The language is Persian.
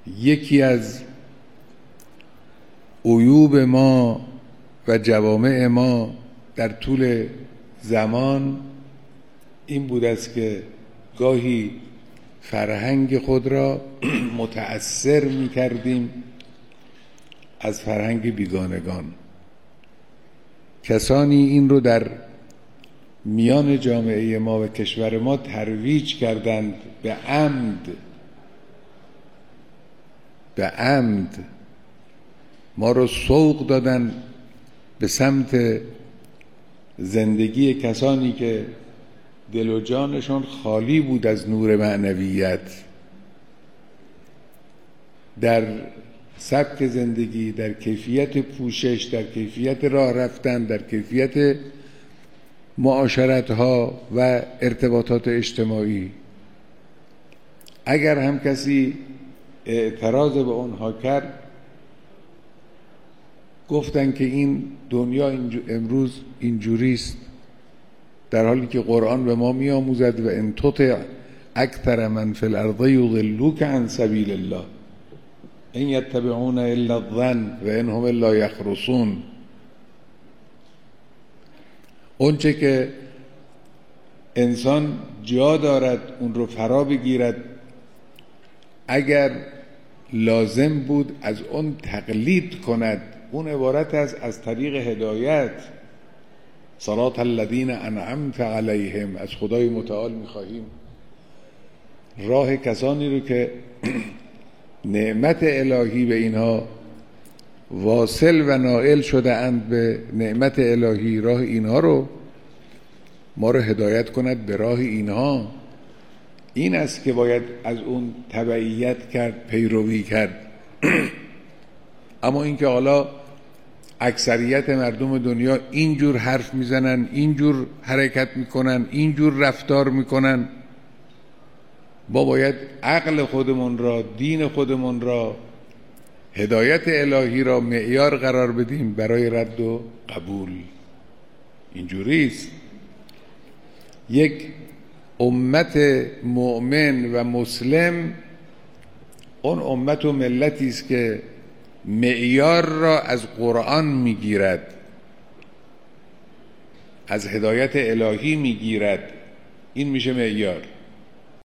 یکی از عیوب ما و جوامع ما در طول زمان این بود است که گاهی فرهنگ خود را متأثر می کردیم از فرهنگ بیگانگان. کسانی این رو در میان جامعه ما و کشور ما ترویج کردند به عمد ما رو سوق دادن به سمت زندگی کسانی که دل و جانشان خالی بود از نور معنویت در سبک زندگی، در کیفیت پوشش، در کیفیت راه رفتن، در کیفیت معاشرت‌ها و ارتباطات اجتماعی. اگر هم کسی اعتراض به اونها کرد، گفتن که این دنیا امروز اینجوریست، در حالی که قرآن به ما می‌آموزد و ان تطع اکثر من فی الارض یضلوک عن سبیل الله ان یتبعون الا الظن و ان هم الا یخرصون. اونچه که انسان جا دارد اون رو فرا بگیرد، اگر لازم بود از اون تقلید کند، اون عبارت است از طریق هدایت. صراط الذین انعمت علیهم، از خدای متعال می‌خواهیم راه کسانی رو که نعمت الهی به اینها واصل و نائل شده اند به نعمت الهی، راه اینها رو ما رو هدایت کند به راه اینها. این است که باید از اون تبعیت کرد، پیروی کرد. اما اینکه حالا اکثریت مردم دنیا اینجور حرف میزنن، اینجور حرکت میکنن، اینجور رفتار میکنن، ما باید عقل خودمون را، دین خودمون را، هدایت الهی را معیار قرار بدیم برای رد و قبول. اینجوریست. یک امت مؤمن و مسلم اون امت و ملتی است که معیار را از قرآن میگیرد، از هدایت الهی میگیرد. این میشه معیار.